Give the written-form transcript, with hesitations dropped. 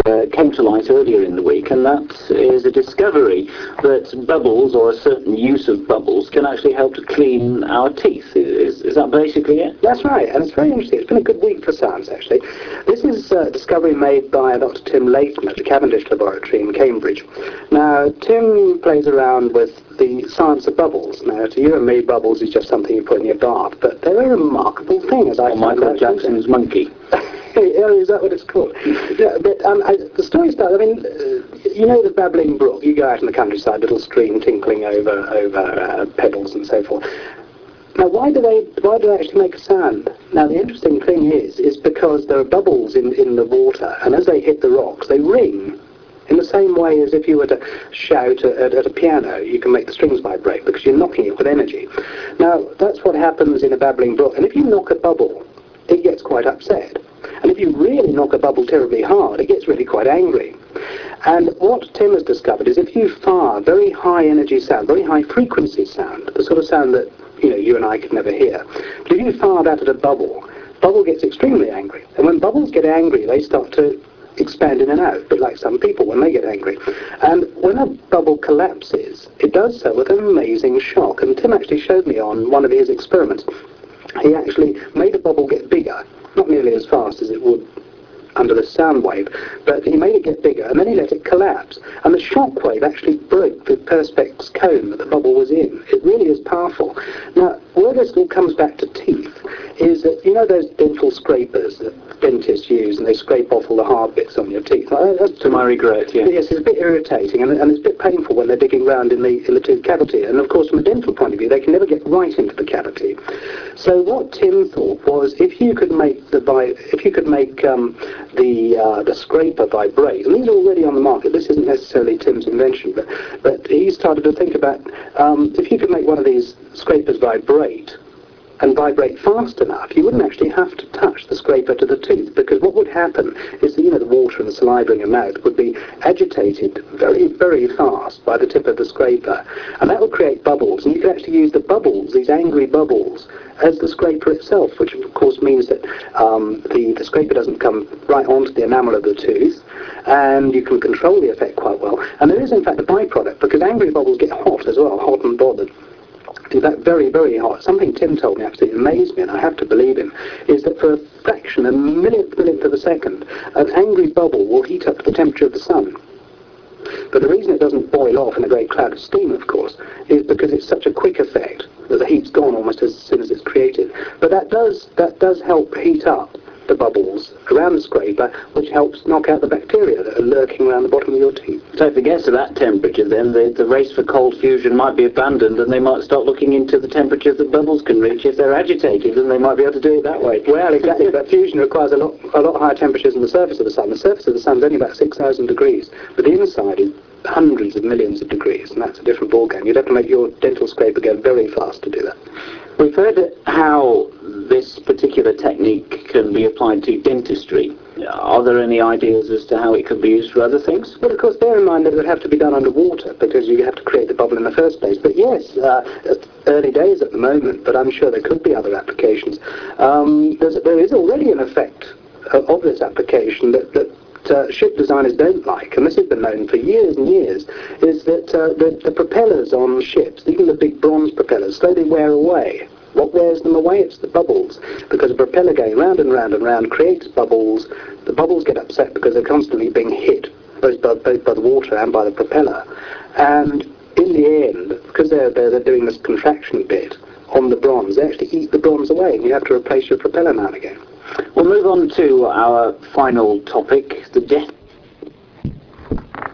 came to light earlier in the week, and that is a discovery that bubbles, or a certain use of bubbles, can actually help to clean our teeth. Is that basically it? That's right, and it's very interesting. It's been a good week for science, actually. This is a discovery made by Dr. Tim Layton at the Cavendish Laboratory in Cambridge. Now, Tim plays around with the science of bubbles. Now, to you and me, bubbles is just something you put in your bath, but they're a remarkable thing, as I find Michael Jackson's monkey. Is that what it's called? Yeah, but the story starts, I mean, you know the babbling brook. You go out in the countryside, little stream tinkling over pebbles and so forth. Now, why do they actually make a sound? Now, the interesting thing is because there are bubbles in the water, and as they hit the rocks, they ring. In the same way as if you were to shout at a piano, you can make the strings vibrate because you're knocking it with energy. Now, that's what happens in a babbling brook. And if you knock a bubble, it gets quite upset. And if you really knock a bubble terribly hard, it gets really quite angry. And what Tim has discovered is if you fire very high energy sound, very high frequency sound, the sort of sound that you and I could never hear, but if you fire that at a bubble gets extremely angry. And when bubbles get angry, they start to expand in and out, a bit like some people when they get angry. And when a bubble collapses, it does so with an amazing shock. And Tim actually showed me on one of his experiments. He actually made a bubble get bigger, not nearly as fast as it would under the sound wave, but he made it get bigger, and then he let it collapse. And the shock wave actually broke the perspex cone that the bubble was in. It really is powerful. Now, where this all comes back to teeth is that, those dental scrapers that dentists use, and they scrape off all the hard bits on your teeth. To my regret, yeah. Yes, it's a bit irritating, and it's a bit painful when they're digging around in the tooth cavity. And of course, from a dental point of view, they can never get right into the cavity. So what Tim thought was, if you could make the scraper vibrate, and these are already on the market. This isn't necessarily Tim's invention, but he started to think about if you could make one of these scrapers vibrate, and vibrate fast enough, you wouldn't actually have to touch the scraper to the tooth, because what would happen is that, the water and the saliva in your mouth would be agitated very, very fast by the tip of the scraper, and that would create bubbles, and you could actually use the bubbles, these angry bubbles, as the scraper itself, which of course means that the scraper doesn't come right onto the enamel of the tooth, and you can control the effect quite well. And there is in fact a byproduct, because angry bubbles get hot as well, hot and bothered. In fact, very, very hot. Something Tim told me absolutely amazed me, and I have to believe him, is that for a fraction, a millionth of a second, an angry bubble will heat up to the temperature of the sun. But the reason it doesn't boil off in a great cloud of steam, of course, is because it's such a quick effect that the heat's gone almost as soon as it's created. But that does help heat up the bubbles around the scraper, which helps knock out the bacteria that are lurking around the bottom of your teeth. So if it gets to that temperature, then the race for cold fusion might be abandoned, and they might start looking into the temperatures that bubbles can reach. If they're agitated, then they might be able to do it that way. Well, exactly, but fusion requires a lot higher temperatures than the surface of the sun. The surface of the sun is only about 6,000 degrees, but the inside is hundreds of millions of degrees, and that's a different ballgame. You'd have to make your dental scraper go very fast to do that. We've heard how this particular technique can be applied to dentistry. Are there any ideas as to how it could be used for other things? Well, of course, bear in mind that it would have to be done underwater, because you have to create the bubble in the first place. But yes, early days at the moment, but I'm sure there could be other applications. There is already an effect of this application that ship designers don't like, and this has been known for years and years, is that the propellers on ships, even the big bronze propellers, slowly wear away. What wears them away? It's the bubbles, because a propeller going round and round and round creates bubbles. The bubbles get upset because they're constantly being hit, both by the water and by the propeller. And in the end, because they're doing this contraction bit on the bronze, they actually eat the bronze away, and you have to replace your propeller now and again. We'll move on to our final topic, the death